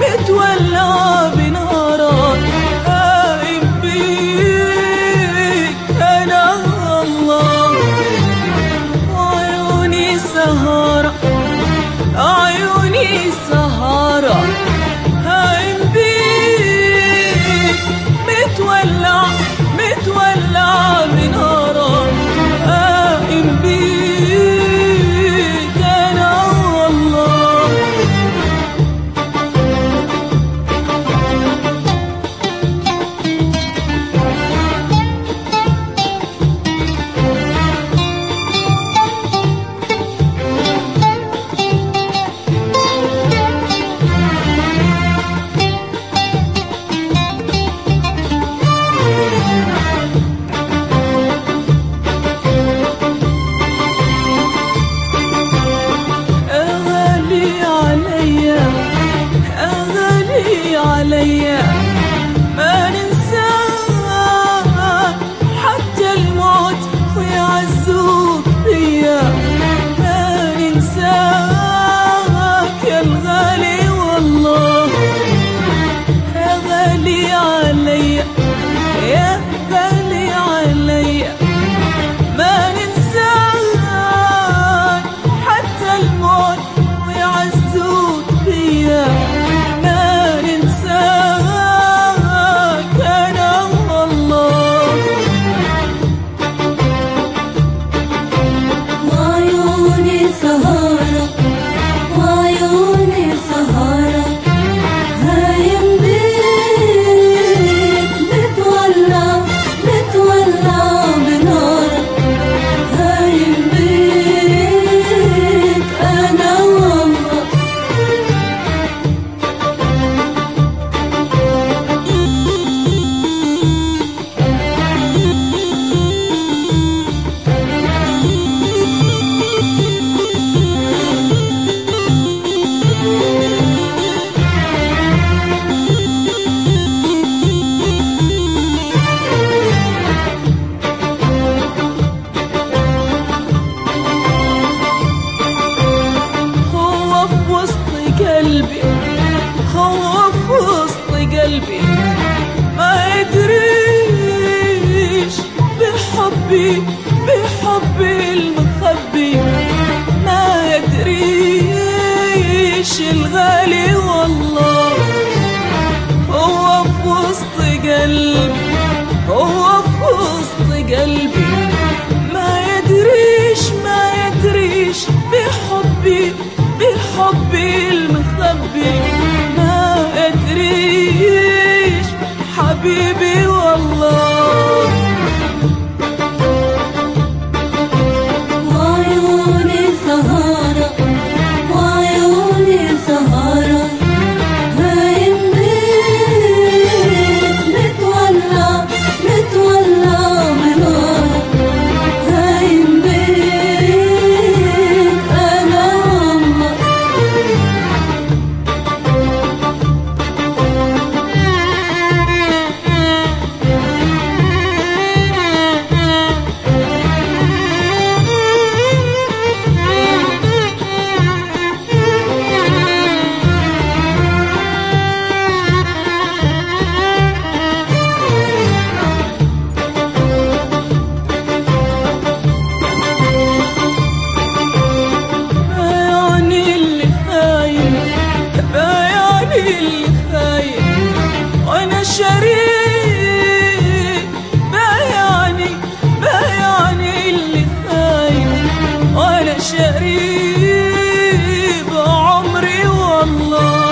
متولع بنارك هايم بيك أنا الله. وعيوني سهرة عيوني سهرة هايم بيك متولع متولع بنارك هايم بيك أنا الله. عليا ما ننساك حتى الموت ويعزوك بيا. ما ننساك يا الغالي والله. يا غالي عليا يا غالي عليا ما ننساك حتى الموت ويعزوك بيا. هو في وسط قلبي ما يدريش بحبي بحبي المخبي. ما يدريش الغالي والله. هو في وسط قلبي هو في وسط قلبي ما يدريش ما يدريش بحبي بحبي المخبي. ما أدريش حبيبي والله. وعيوني سهرة وعيوني سهرة هايم بيك متولع متولع بنارك هايم بيك أنا الله. وأنا شريك بايعني اللي خاين. وأنا شريك بعمري والله.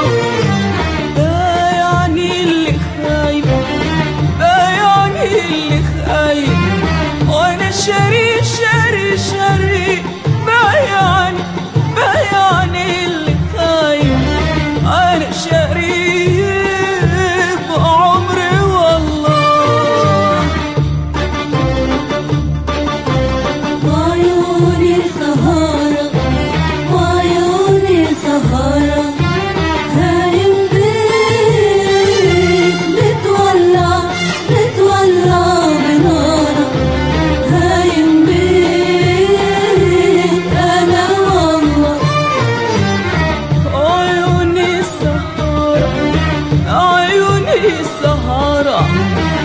بايعني اللي خاين بايعني اللي خاين. وأنا شريك شريك شريك بايعني اللي خاين. أنا شريك بعمري والله. وعيوني سهرة وعيوني سهرة هايم بيك متولع متولع بنارك هايم بيك أنا والله. عيوني سهرة السهرة